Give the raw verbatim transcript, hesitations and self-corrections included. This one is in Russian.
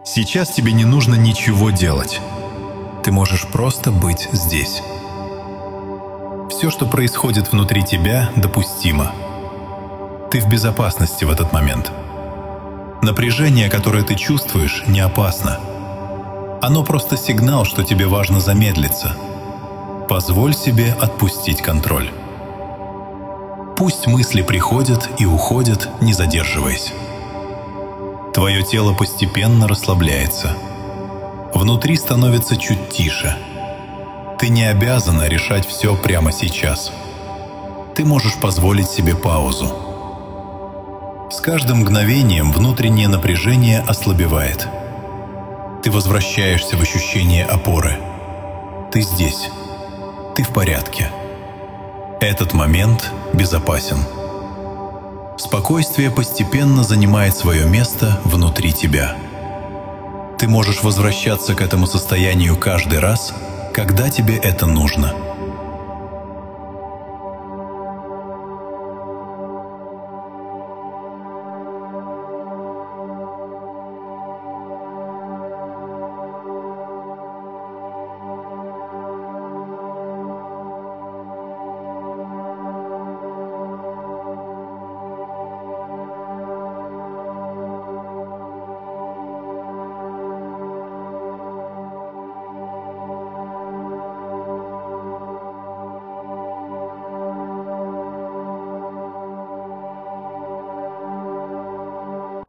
Сейчас тебе не нужно ничего делать. Ты можешь просто быть здесь. Все, что происходит внутри тебя, допустимо. Ты в безопасности в этот момент. Напряжение, которое ты чувствуешь, не опасно. Оно просто сигнал, что тебе важно замедлиться. Позволь себе отпустить контроль. Пусть мысли приходят и уходят, не задерживаясь. Твое тело постепенно расслабляется. Внутри становится чуть тише. Ты не обязана решать все прямо сейчас. Ты можешь позволить себе паузу. С каждым мгновением внутреннее напряжение ослабевает. Ты возвращаешься в ощущение опоры. Ты здесь. Ты в порядке. Этот момент безопасен. Спокойствие постепенно занимает свое место внутри тебя. Ты можешь возвращаться к этому состоянию каждый раз, когда тебе это нужно.